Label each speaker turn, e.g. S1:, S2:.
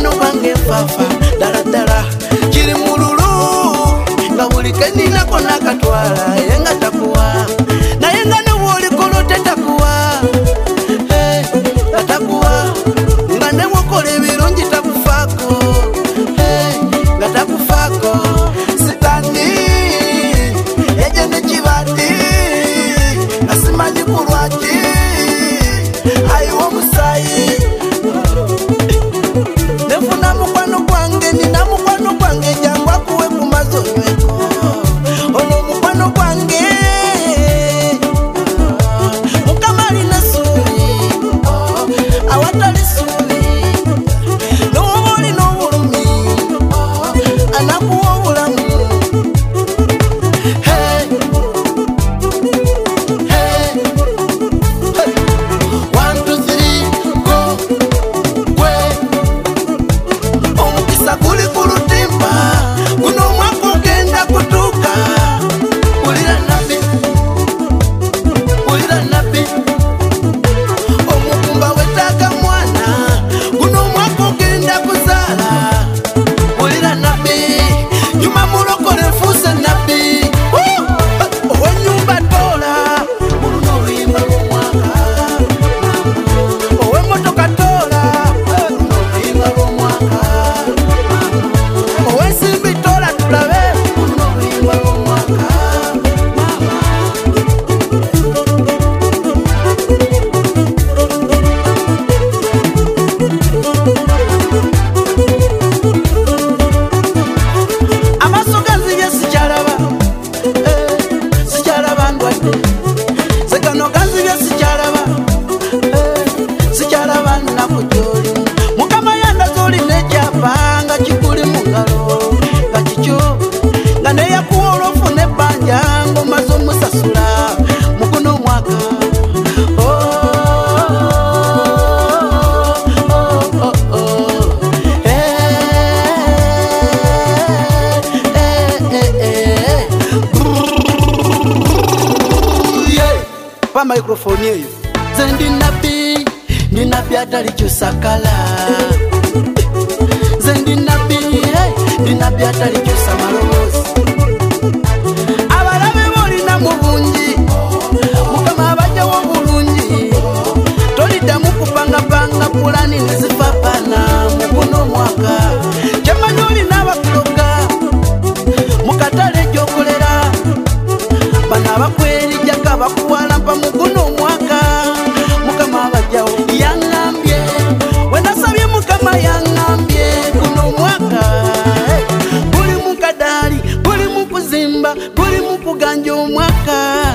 S1: mukwano gwange fafa daladala kiri mululu nga buli keninako nakatwala yenga takuwa naye nga newoolikolo tetakuwa takuwa nga newokola ebirungi takufaako nga takufaako sitani eje nekibadde nga simanyi kulwaki ayiwo musayi nefuna mukwano gwange nina mukwano gwange jangu akuwe kumazo nyweko olwo mukwano gwange mukamali nesuubi awatali suubi nowoba olina obulumi anakuwa obulamu pa microphone eyo zendi nabi atali kyusakala zendi nabi atali kyusa malowoozi abalabe bolina mu bungi mukama abajjawo bulungi toliddamu kupangapanga pulani nezipapana mu guno omwaka kyemanyi olina abakuloga mu katale gyokolera bano abakwerijjaka bakuwala mpa mu guno omwaka mukama abajjawo yaŋŋambye wenasabye mukama yaŋŋambye guno omwaka buli mu kadaali buli mu kuzimba buli mu kuganja omwaka